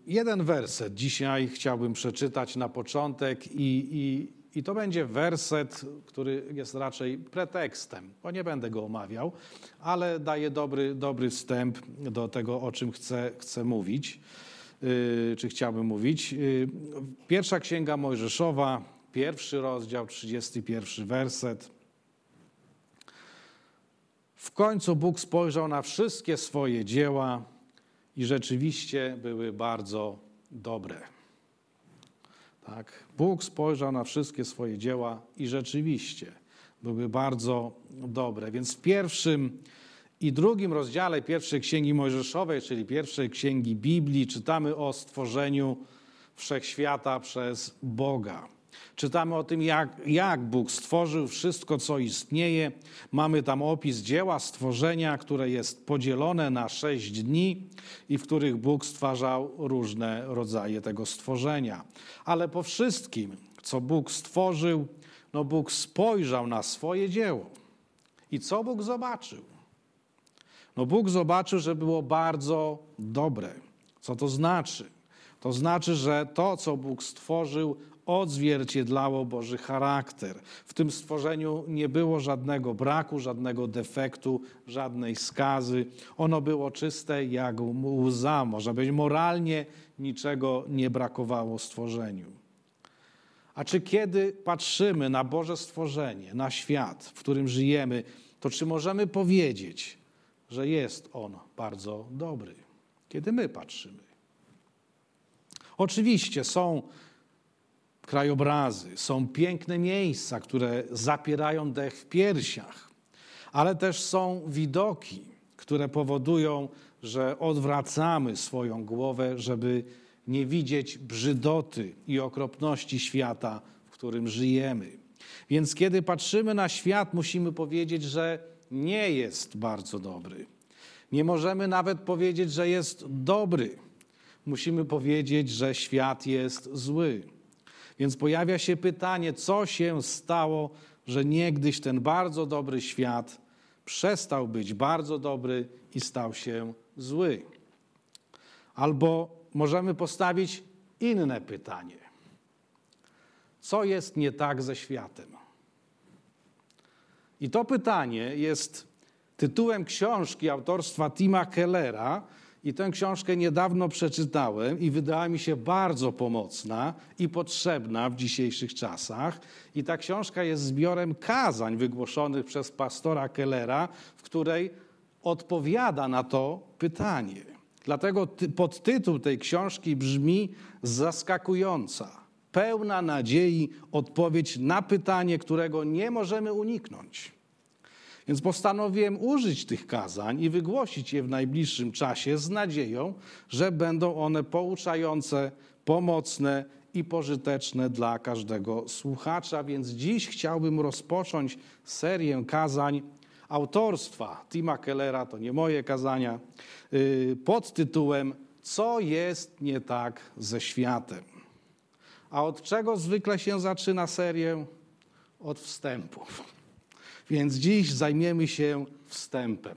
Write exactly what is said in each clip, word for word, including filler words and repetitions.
jeden werset dzisiaj chciałbym przeczytać na początek i, i, i to będzie werset, który jest raczej pretekstem, bo nie będę go omawiał, ale daje dobry, dobry wstęp do tego, o czym chcę, chcę mówić, yy, czy chciałbym mówić. Yy, pierwsza Księga Mojżeszowa, pierwszy rozdział, trzydziesty pierwszy werset. W końcu Bóg spojrzał na wszystkie swoje dzieła i rzeczywiście były bardzo dobre. Tak? Bóg spojrzał na wszystkie swoje dzieła i rzeczywiście były bardzo dobre. Więc w pierwszym i drugim rozdziale pierwszej Księgi Mojżeszowej, czyli pierwszej Księgi Biblii, czytamy o stworzeniu wszechświata przez Boga. Czytamy o tym, jak, jak Bóg stworzył wszystko, co istnieje. Mamy tam opis dzieła stworzenia, które jest podzielone na sześć dni i w których Bóg stwarzał różne rodzaje tego stworzenia. Ale po wszystkim, co Bóg stworzył, no Bóg spojrzał na swoje dzieło. I co Bóg zobaczył? No Bóg zobaczył, że było bardzo dobre. Co to znaczy? To znaczy, że to, co Bóg stworzył, odzwierciedlało Boży charakter. W tym stworzeniu nie było żadnego braku, żadnego defektu, żadnej skazy. Ono było czyste jak łza. Może być moralnie niczego nie brakowało stworzeniu. A czy kiedy patrzymy na Boże stworzenie, na świat, w którym żyjemy, to czy możemy powiedzieć, że jest on bardzo dobry? Kiedy my patrzymy. Oczywiście są krajobrazy, są piękne miejsca, które zapierają dech w piersiach, ale też są widoki, które powodują, że odwracamy swoją głowę, żeby nie widzieć brzydoty i okropności świata, w którym żyjemy. Więc kiedy patrzymy na świat, musimy powiedzieć, że nie jest bardzo dobry. Nie możemy nawet powiedzieć, że jest dobry. Musimy powiedzieć, że świat jest zły. Więc pojawia się pytanie, co się stało, że niegdyś ten bardzo dobry świat przestał być bardzo dobry i stał się zły. Albo możemy postawić inne pytanie. Co jest nie tak ze światem? I to pytanie jest tytułem książki autorstwa Tima Kellera. I tę książkę niedawno przeczytałem i wydała mi się bardzo pomocna i potrzebna w dzisiejszych czasach. I ta książka jest zbiorem kazań wygłoszonych przez pastora Kellera, w której odpowiada na to pytanie. Dlatego podtytuł tej książki brzmi zaskakująca, pełna nadziei odpowiedź na pytanie, którego nie możemy uniknąć. Więc postanowiłem użyć tych kazań i wygłosić je w najbliższym czasie z nadzieją, że będą one pouczające, pomocne i pożyteczne dla każdego słuchacza. Więc dziś chciałbym rozpocząć serię kazań autorstwa Tima Kellera, to nie moje kazania, pod tytułem Co jest nie tak ze światem? A od czego zwykle się zaczyna serię? Od wstępu. Więc dziś zajmiemy się wstępem.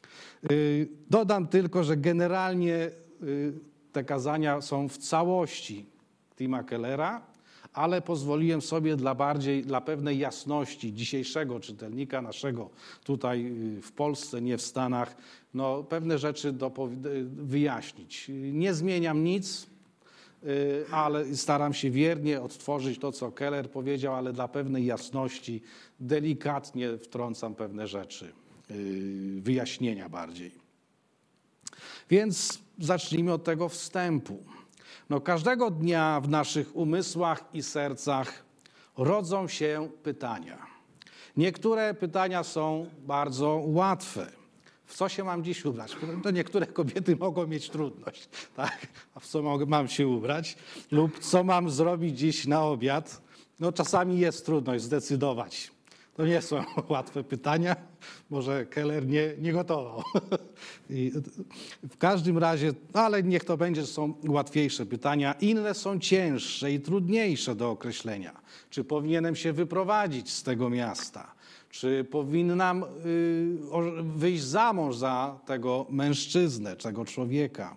Dodam tylko, że generalnie te kazania są w całości Tima Kellera, ale pozwoliłem sobie dla bardziej, dla pewnej jasności dzisiejszego czytelnika naszego tutaj w Polsce, nie w Stanach, no pewne rzeczy do, wyjaśnić. Nie zmieniam nic, ale staram się wiernie odtworzyć to, co Keller powiedział, ale dla pewnej jasności delikatnie wtrącam pewne rzeczy, wyjaśnienia bardziej. Więc zacznijmy od tego wstępu. No, każdego dnia w naszych umysłach i sercach rodzą się pytania. Niektóre pytania są bardzo łatwe. W co się mam dziś ubrać? To niektóre kobiety mogą mieć trudność, tak? A w co mogę, mam się ubrać? Lub co mam zrobić dziś na obiad? No czasami jest trudność zdecydować. To nie są łatwe pytania. Może Keller nie, nie gotował. I w każdym razie, ale niech to będzie, że są łatwiejsze pytania. Inne są cięższe i trudniejsze do określenia. Czy powinienem się wyprowadzić z tego miasta? Czy powinnam wyjść za mąż za tego mężczyznę, tego człowieka?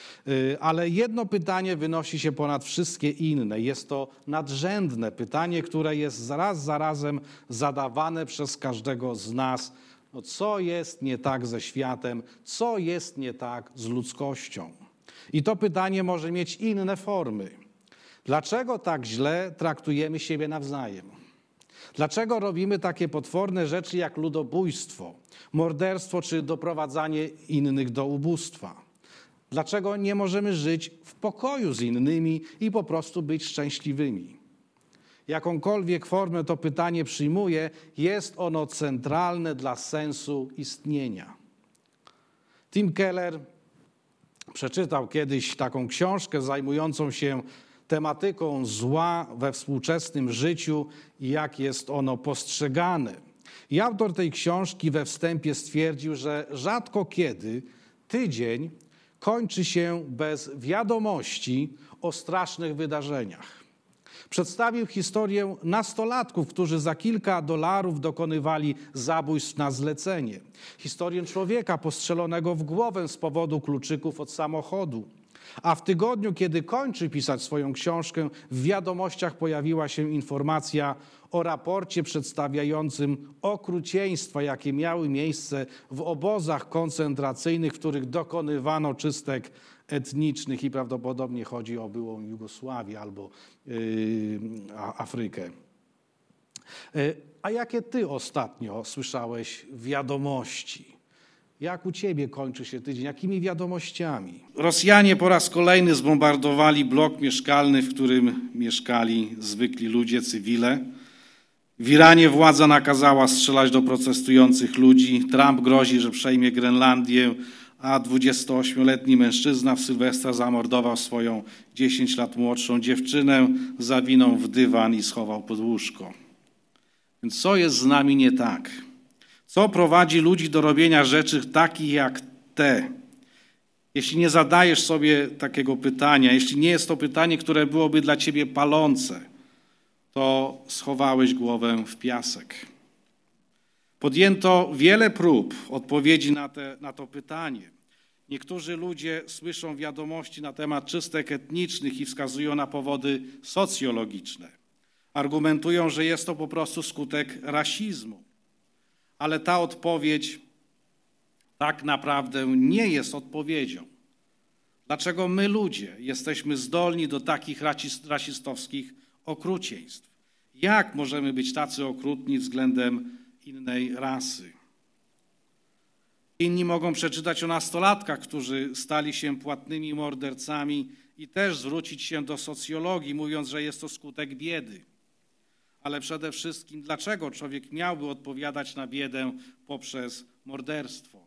Ale jedno pytanie wynosi się ponad wszystkie inne. Jest to nadrzędne pytanie, które jest raz za razem zadawane przez każdego z nas. No, co jest nie tak ze światem? Co jest nie tak z ludzkością? I to pytanie może mieć inne formy. Dlaczego tak źle traktujemy siebie nawzajem? Dlaczego robimy takie potworne rzeczy jak ludobójstwo, morderstwo czy doprowadzanie innych do ubóstwa? Dlaczego nie możemy żyć w pokoju z innymi i po prostu być szczęśliwymi? Jakąkolwiek formę to pytanie przyjmuje, jest ono centralne dla sensu istnienia. Tim Keller przeczytał kiedyś taką książkę zajmującą się tematyką zła we współczesnym życiu i jak jest ono postrzegane. I autor tej książki we wstępie stwierdził, że rzadko kiedy tydzień kończy się bez wiadomości o strasznych wydarzeniach. Przedstawił historię nastolatków, którzy za kilka dolarów dokonywali zabójstw na zlecenie. Historię człowieka postrzelonego w głowę z powodu kluczyków od samochodu. A w tygodniu, kiedy kończy pisać swoją książkę, w wiadomościach pojawiła się informacja o raporcie przedstawiającym okrucieństwa, jakie miały miejsce w obozach koncentracyjnych, w których dokonywano czystek etnicznych i prawdopodobnie chodzi o byłą Jugosławię albo yy, Afrykę. Yy, a jakie ty ostatnio słyszałeś wiadomości? Jak u ciebie kończy się tydzień? Jakimi wiadomościami? Rosjanie po raz kolejny zbombardowali blok mieszkalny, w którym mieszkali zwykli ludzie, cywile. W Iranie władza nakazała strzelać do protestujących ludzi. Trump grozi, że przejmie Grenlandię, a dwudziestoośmioletni mężczyzna w Sylwestra zamordował swoją dziesięć lat młodszą dziewczynę, zawinął w dywan i schował pod łóżko. Więc co jest z nami nie tak? Co prowadzi ludzi do robienia rzeczy takich jak te? Jeśli nie zadajesz sobie takiego pytania, jeśli nie jest to pytanie, które byłoby dla ciebie palące, to schowałeś głowę w piasek. Podjęto wiele prób odpowiedzi na, te, na to pytanie. Niektórzy ludzie słyszą wiadomości na temat czystek etnicznych i wskazują na powody socjologiczne. Argumentują, że jest to po prostu skutek rasizmu. Ale ta odpowiedź tak naprawdę nie jest odpowiedzią. Dlaczego my ludzie jesteśmy zdolni do takich rasistowskich okrucieństw? Jak możemy być tacy okrutni względem innej rasy? Inni mogą przeczytać o nastolatkach, którzy stali się płatnymi mordercami i też zwrócić się do socjologii, mówiąc, że jest to skutek biedy. Ale przede wszystkim, dlaczego człowiek miałby odpowiadać na biedę poprzez morderstwo?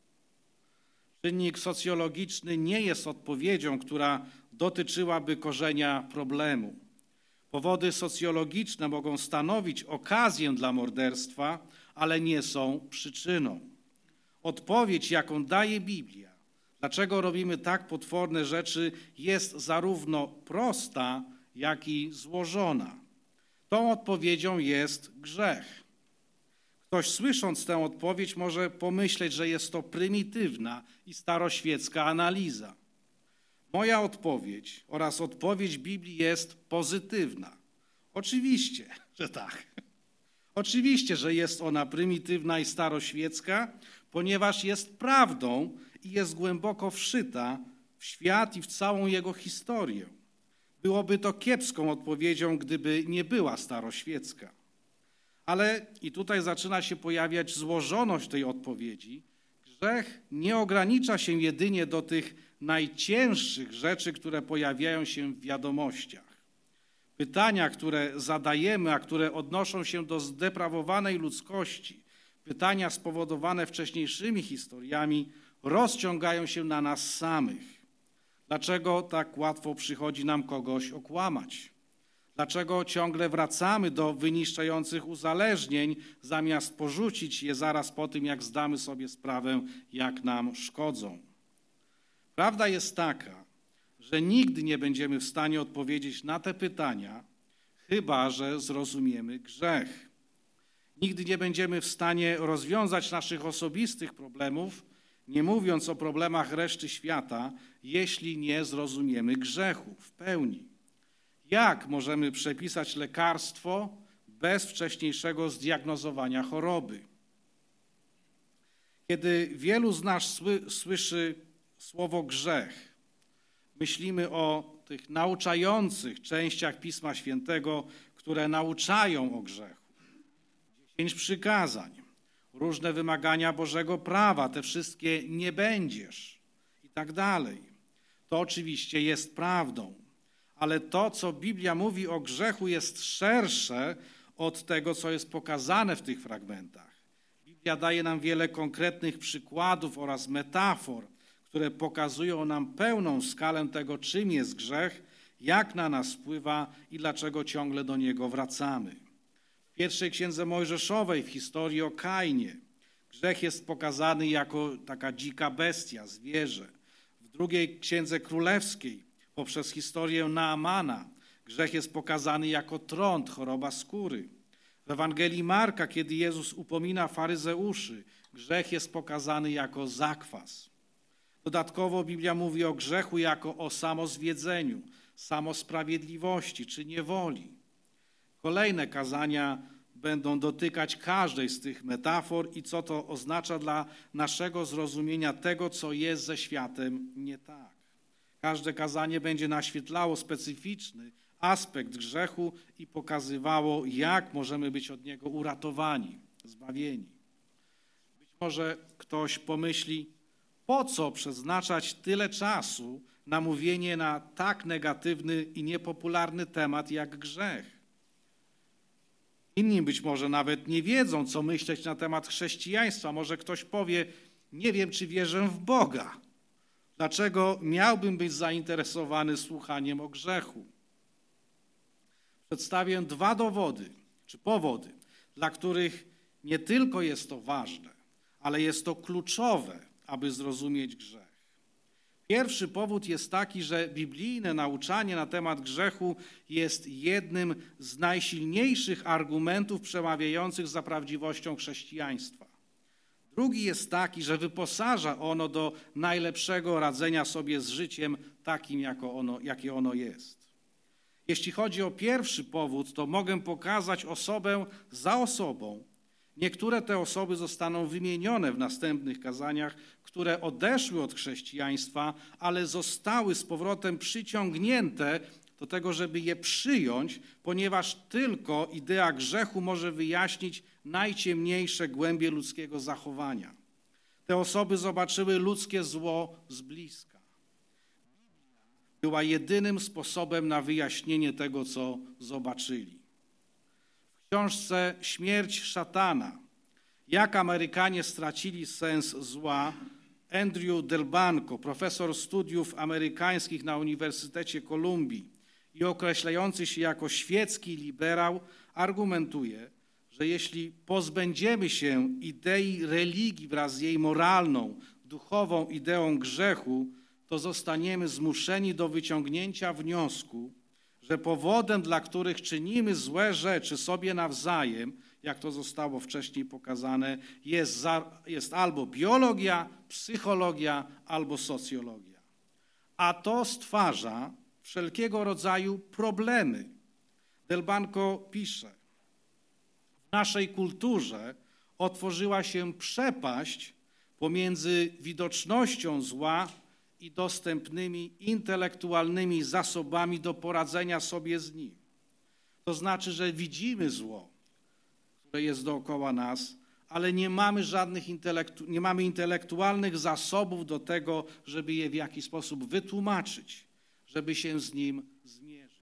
Czynnik socjologiczny nie jest odpowiedzią, która dotyczyłaby korzenia problemu. Powody socjologiczne mogą stanowić okazję dla morderstwa, ale nie są przyczyną. Odpowiedź, jaką daje Biblia, dlaczego robimy tak potworne rzeczy, jest zarówno prosta, jak i złożona. Tą odpowiedzią jest grzech. Ktoś słysząc tę odpowiedź może pomyśleć, że jest to prymitywna i staroświecka analiza. Moja odpowiedź oraz odpowiedź Biblii jest pozytywna. Oczywiście, że tak. Oczywiście, że jest ona prymitywna i staroświecka, ponieważ jest prawdą i jest głęboko wszyta w świat i w całą jego historię. Byłoby to kiepską odpowiedzią, gdyby nie była staroświecka. Ale i tutaj zaczyna się pojawiać złożoność tej odpowiedzi. Grzech nie ogranicza się jedynie do tych najcięższych rzeczy, które pojawiają się w wiadomościach. Pytania, które zadajemy, a które odnoszą się do zdeprawowanej ludzkości, pytania spowodowane wcześniejszymi historiami, rozciągają się na nas samych. Dlaczego tak łatwo przychodzi nam kogoś okłamać? Dlaczego ciągle wracamy do wyniszczających uzależnień, zamiast porzucić je zaraz po tym, jak zdamy sobie sprawę, jak nam szkodzą? Prawda jest taka, że nigdy nie będziemy w stanie odpowiedzieć na te pytania, chyba że zrozumiemy grzech. Nigdy nie będziemy w stanie rozwiązać naszych osobistych problemów, nie mówiąc o problemach reszty świata, jeśli nie zrozumiemy grzechu w pełni. Jak możemy przepisać lekarstwo bez wcześniejszego zdiagnozowania choroby? Kiedy wielu z nas słyszy słowo grzech, myślimy o tych nauczających częściach Pisma Świętego, które nauczają o grzechu. Dziesięć przykazań, różne wymagania Bożego prawa, te wszystkie nie będziesz i tak dalej. To oczywiście jest prawdą, ale to, co Biblia mówi o grzechu, jest szersze od tego, co jest pokazane w tych fragmentach. Biblia daje nam wiele konkretnych przykładów oraz metafor, które pokazują nam pełną skalę tego, czym jest grzech, jak na nas wpływa i dlaczego ciągle do niego wracamy. W pierwszej księdze Mojżeszowej, w historii o Kainie, grzech jest pokazany jako taka dzika bestia, zwierzę. W drugiej księdze królewskiej, poprzez historię Naamana, grzech jest pokazany jako trąd, choroba skóry. W Ewangelii Marka, kiedy Jezus upomina faryzeuszy, grzech jest pokazany jako zakwas. Dodatkowo Biblia mówi o grzechu jako o samozwiedzeniu, samosprawiedliwości czy niewoli. Kolejne kazania będą dotykać każdej z tych metafor i co to oznacza dla naszego zrozumienia tego, co jest ze światem nie tak. Każde kazanie będzie naświetlało specyficzny aspekt grzechu i pokazywało, jak możemy być od niego uratowani, zbawieni. Być może ktoś pomyśli, po co przeznaczać tyle czasu na mówienie na tak negatywny i niepopularny temat jak grzech. Inni być może nawet nie wiedzą, co myśleć na temat chrześcijaństwa. Może ktoś powie, nie wiem, czy wierzę w Boga. Dlaczego miałbym być zainteresowany słuchaniem o grzechu? Przedstawię dwa dowody, czy powody, dla których nie tylko jest to ważne, ale jest to kluczowe, aby zrozumieć grzech. Pierwszy powód jest taki, że biblijne nauczanie na temat grzechu jest jednym z najsilniejszych argumentów przemawiających za prawdziwością chrześcijaństwa. Drugi jest taki, że wyposaża ono do najlepszego radzenia sobie z życiem takim, jako ono, jakie ono jest. Jeśli chodzi o pierwszy powód, to mogę pokazać osobę za osobą. Niektóre te osoby zostaną wymienione w następnych kazaniach, które odeszły od chrześcijaństwa, ale zostały z powrotem przyciągnięte do tego, żeby je przyjąć, ponieważ tylko idea grzechu może wyjaśnić najciemniejsze głębie ludzkiego zachowania. Te osoby zobaczyły ludzkie zło z bliska. Była jedynym sposobem na wyjaśnienie tego, co zobaczyli. W książce Śmierć szatana, jak Amerykanie stracili sens zła, Andrew Delbanco, profesor studiów amerykańskich na Uniwersytecie Kolumbii i określający się jako świecki liberał, argumentuje, że jeśli pozbędziemy się idei religii wraz z jej moralną, duchową ideą grzechu, to zostaniemy zmuszeni do wyciągnięcia wniosku, że powodem, dla których czynimy złe rzeczy sobie nawzajem, jak to zostało wcześniej pokazane, jest, za, jest albo biologia, psychologia, albo socjologia. A to stwarza wszelkiego rodzaju problemy. Delbanco pisze, w naszej kulturze otworzyła się przepaść pomiędzy widocznością zła i dostępnymi intelektualnymi zasobami do poradzenia sobie z nim. To znaczy, że widzimy zło, które jest dookoła nas, ale nie mamy żadnych intelektu- nie mamy intelektualnych zasobów do tego, żeby je w jakiś sposób wytłumaczyć, żeby się z nim zmierzyć.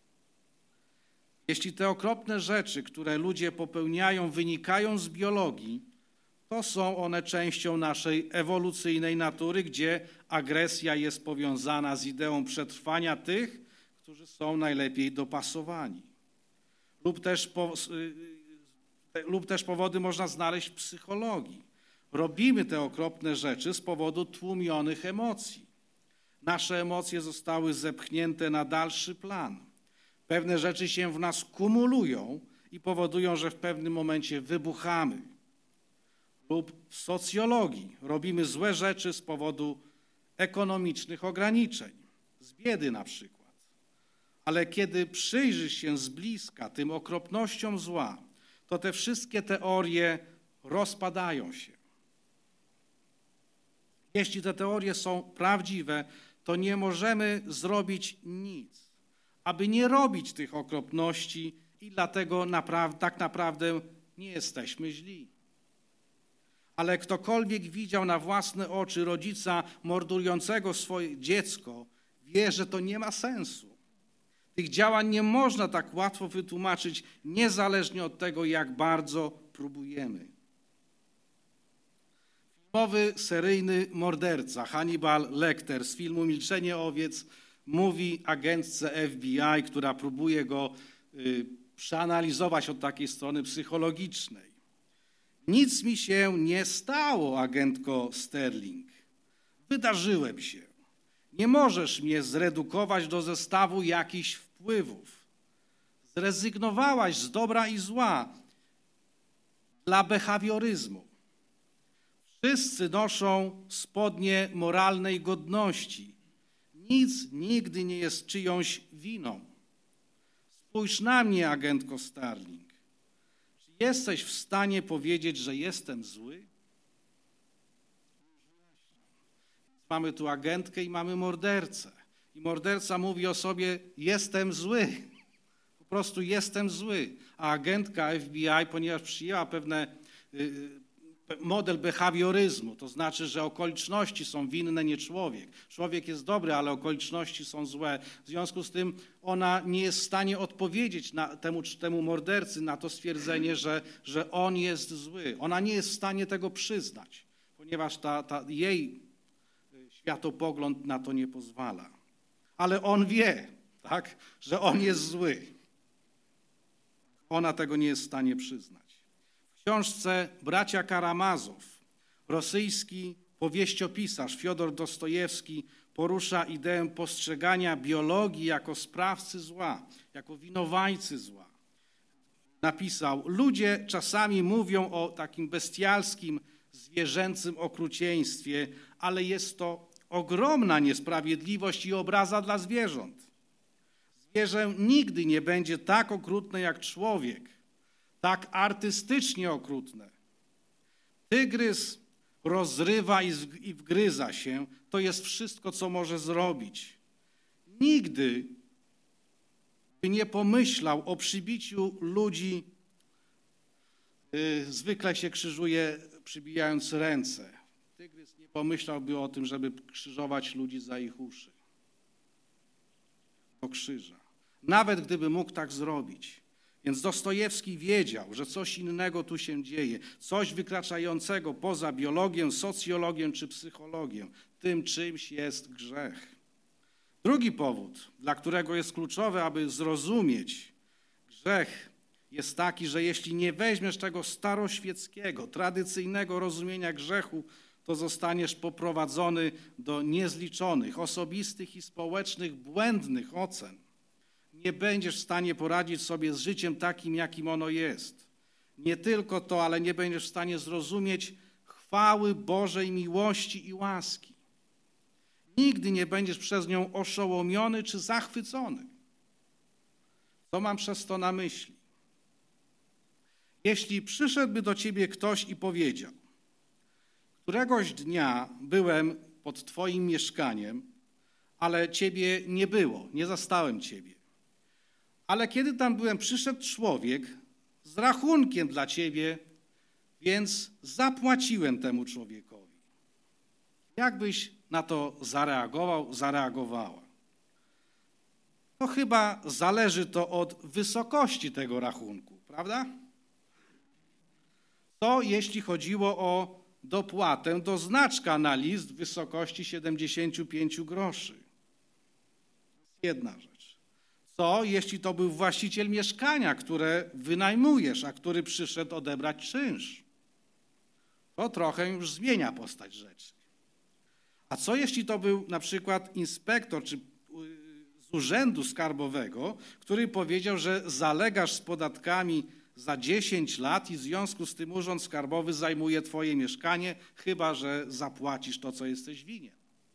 Jeśli te okropne rzeczy, które ludzie popełniają, wynikają z biologii, to są one częścią naszej ewolucyjnej natury, gdzie agresja jest powiązana z ideą przetrwania tych, którzy są najlepiej dopasowani. Lub też, po, lub też powody można znaleźć w psychologii. Robimy te okropne rzeczy z powodu tłumionych emocji. Nasze emocje zostały zepchnięte na dalszy plan. Pewne rzeczy się w nas kumulują i powodują, że w pewnym momencie wybuchamy. lub w socjologii. Robimy złe rzeczy z powodu ekonomicznych ograniczeń, z biedy na przykład. Ale kiedy przyjrzysz się z bliska tym okropnościom zła, to te wszystkie teorie rozpadają się. Jeśli te teorie są prawdziwe, to nie możemy zrobić nic, aby nie robić tych okropności i dlatego naprawdę, tak naprawdę nie jesteśmy źli. Ale ktokolwiek widział na własne oczy rodzica mordującego swoje dziecko, wie, że to nie ma sensu. Tych działań nie można tak łatwo wytłumaczyć, niezależnie od tego, jak bardzo próbujemy. Filmowy seryjny morderca Hannibal Lecter z filmu Milczenie owiec mówi agentce F B I, która próbuje go y, przeanalizować od takiej strony psychologicznej. Nic mi się nie stało, agentko Sterling. Wydarzyłem się. Nie możesz mnie zredukować do zestawu jakichś wpływów. Zrezygnowałaś z dobra i zła dla behawioryzmu. Wszyscy noszą spodnie moralnej godności. Nic nigdy nie jest czyjąś winą. Spójrz na mnie, agentko Starling. Czy jesteś w stanie powiedzieć, że jestem zły? Mamy tu agentkę i mamy mordercę. I morderca mówi o sobie, jestem zły. Po prostu jestem zły. A agentka F B I, ponieważ przyjęła pewne y, model behawioryzmu, to znaczy, że okoliczności są winne, nie człowiek. Człowiek jest dobry, ale okoliczności są złe. W związku z tym ona nie jest w stanie odpowiedzieć na temu, temu mordercy na to stwierdzenie, że, że on jest zły. Ona nie jest w stanie tego przyznać, ponieważ ta, ta jej światopogląd na to nie pozwala. Ale on wie, tak, że on jest zły. Ona tego nie jest w stanie przyznać. W książce Bracia Karamazow rosyjski powieściopisarz Fiodor Dostojewski porusza ideę postrzegania biologii jako sprawcy zła, jako winowajcy zła. Napisał, ludzie czasami mówią o takim bestialskim, zwierzęcym okrucieństwie, ale jest to ogromna niesprawiedliwość i obraza dla zwierząt. Zwierzę nigdy nie będzie tak okrutne jak człowiek, tak artystycznie okrutne. Tygrys rozrywa i wgryza się, to jest wszystko, co może zrobić. Nigdy by nie pomyślał o przybiciu ludzi, yy, zwykle się krzyżuje przybijając ręce. Tygrys nie pomyślałby o tym, żeby krzyżować ludzi za ich uszy. Do krzyża. Nawet gdyby mógł tak zrobić. Więc Dostojewski wiedział, że coś innego tu się dzieje. Coś wykraczającego poza biologię, socjologię czy psychologię. Tym czymś jest grzech. Drugi powód, dla którego jest kluczowe, aby zrozumieć grzech, jest taki, że jeśli nie weźmiesz tego staroświeckiego, tradycyjnego rozumienia grzechu, to zostaniesz poprowadzony do niezliczonych, osobistych i społecznych, błędnych ocen. Nie będziesz w stanie poradzić sobie z życiem takim, jakim ono jest. Nie tylko to, ale nie będziesz w stanie zrozumieć chwały Bożej miłości i łaski. Nigdy nie będziesz przez nią oszołomiony czy zachwycony. Co mam przez to na myśli? Jeśli przyszedłby do ciebie ktoś i powiedział, któregoś dnia byłem pod twoim mieszkaniem, ale ciebie nie było, nie zastałem ciebie. Ale kiedy tam byłem, przyszedł człowiek z rachunkiem dla ciebie, więc zapłaciłem temu człowiekowi. Jak byś na to zareagował, zareagowała? To chyba zależy to od wysokości tego rachunku, prawda? To jeśli chodziło o dopłatę do znaczka na list w wysokości siedemdziesiąt pięć groszy. Jedna rzecz. Co jeśli to był właściciel mieszkania, które wynajmujesz, a który przyszedł odebrać czynsz? To trochę już zmienia postać rzeczy. A co jeśli to był na przykład inspektor czy z urzędu skarbowego, który powiedział, że zalegasz z podatkami za dziesięć lat i w związku z tym urząd skarbowy zajmuje twoje mieszkanie, chyba że zapłacisz to, co jesteś winien.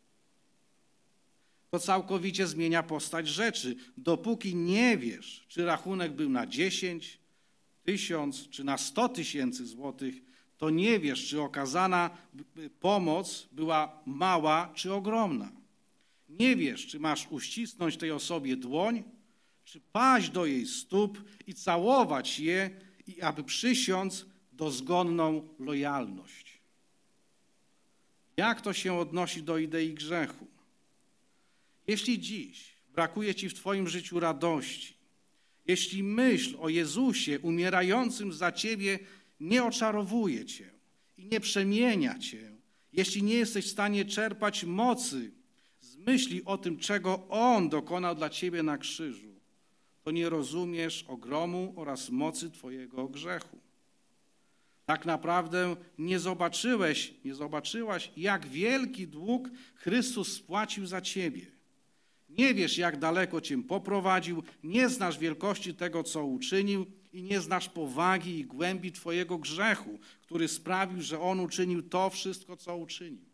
To całkowicie zmienia postać rzeczy. Dopóki nie wiesz, czy rachunek był na dziesięć, tysiąc, czy na sto tysięcy złotych, to nie wiesz, czy okazana pomoc była mała, czy ogromna. Nie wiesz, czy masz uścisnąć tej osobie dłoń, czy paść do jej stóp i całować je, i aby przysiąc dozgonną lojalność. Jak to się odnosi do idei grzechu? Jeśli dziś brakuje ci w twoim życiu radości, jeśli myśl o Jezusie umierającym za ciebie nie oczarowuje cię i nie przemienia cię, jeśli nie jesteś w stanie czerpać mocy z myśli o tym, czego On dokonał dla ciebie na krzyżu, to nie rozumiesz ogromu oraz mocy twojego grzechu. Tak naprawdę nie zobaczyłeś, nie zobaczyłaś, jak wielki dług Chrystus spłacił za ciebie. Nie wiesz, jak daleko cię poprowadził, nie znasz wielkości tego, co uczynił i nie znasz powagi i głębi twojego grzechu, który sprawił, że On uczynił to wszystko, co uczynił.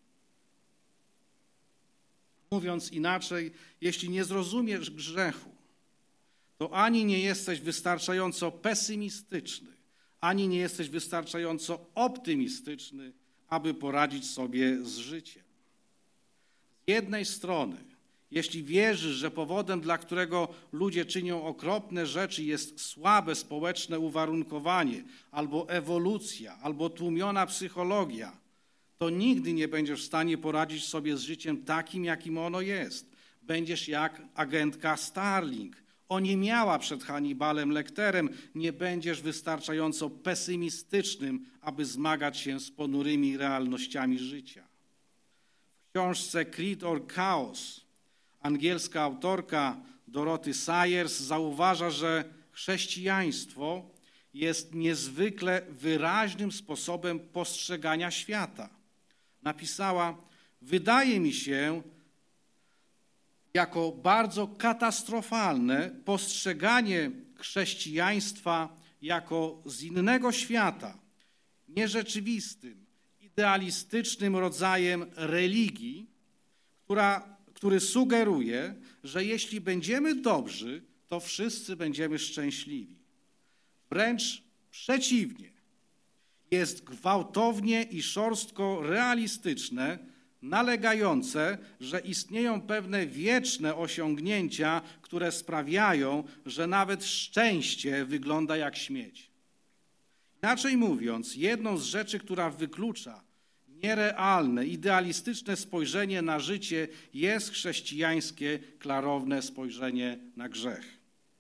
Mówiąc inaczej, jeśli nie zrozumiesz grzechu, to ani nie jesteś wystarczająco pesymistyczny, ani nie jesteś wystarczająco optymistyczny, aby poradzić sobie z życiem. Z jednej strony, jeśli wierzysz, że powodem, dla którego ludzie czynią okropne rzeczy, jest słabe społeczne uwarunkowanie, albo ewolucja, albo tłumiona psychologia, to nigdy nie będziesz w stanie poradzić sobie z życiem takim, jakim ono jest. Będziesz jak agentka Starling. Oniemiała przed Hannibalem Lecterem, nie będziesz wystarczająco pesymistycznym, aby zmagać się z ponurymi realnościami życia. W książce Creed or Chaos angielska autorka Dorothy Sayers zauważa, że chrześcijaństwo jest niezwykle wyraźnym sposobem postrzegania świata. Napisała: wydaje mi się jako bardzo katastrofalne postrzeganie chrześcijaństwa jako z innego świata, nierzeczywistym, idealistycznym rodzajem religii, która, który sugeruje, że jeśli będziemy dobrzy, to wszyscy będziemy szczęśliwi. Wręcz przeciwnie. Jest gwałtownie i szorstko realistyczne, nalegające, że istnieją pewne wieczne osiągnięcia, które sprawiają, że nawet szczęście wygląda jak śmieć. Inaczej mówiąc, jedną z rzeczy, która wyklucza nierealne, idealistyczne spojrzenie na życie, jest chrześcijańskie, klarowne spojrzenie na grzech.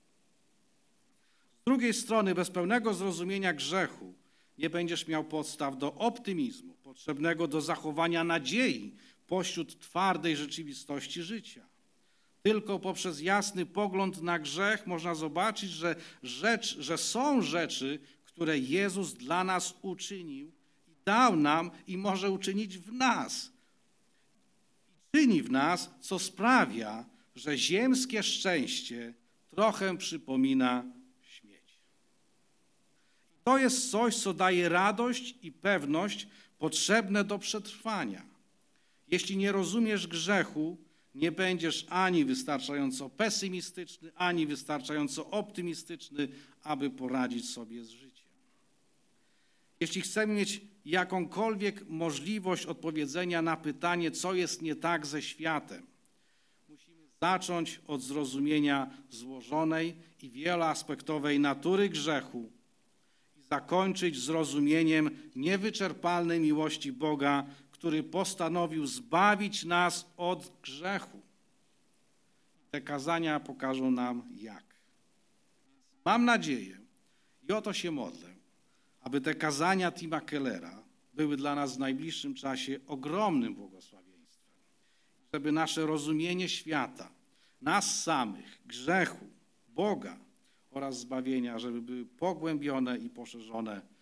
Z drugiej strony, bez pełnego zrozumienia grzechu nie będziesz miał podstaw do optymizmu, potrzebnego do zachowania nadziei pośród twardej rzeczywistości życia. Tylko poprzez jasny pogląd na grzech można zobaczyć, że, rzecz, że są rzeczy, które Jezus dla nas uczynił i dał nam i może uczynić w nas. I czyni w nas, co sprawia, że ziemskie szczęście trochę przypomina śmieć. To jest coś, co daje radość i pewność potrzebne do przetrwania. Jeśli nie rozumiesz grzechu, nie będziesz ani wystarczająco pesymistyczny, ani wystarczająco optymistyczny, aby poradzić sobie z życiem. Jeśli chcemy mieć jakąkolwiek możliwość odpowiedzenia na pytanie, co jest nie tak ze światem, musimy zacząć od zrozumienia złożonej i wieloaspektowej natury grzechu i zakończyć zrozumieniem niewyczerpalnej miłości Boga, który postanowił zbawić nas od grzechu. Te kazania pokażą nam jak. Mam nadzieję i o to się modlę, aby te kazania Tima Kellera były dla nas w najbliższym czasie ogromnym błogosławieństwem. Żeby nasze rozumienie świata, nas samych, grzechu, Boga oraz zbawienia, żeby były pogłębione i poszerzone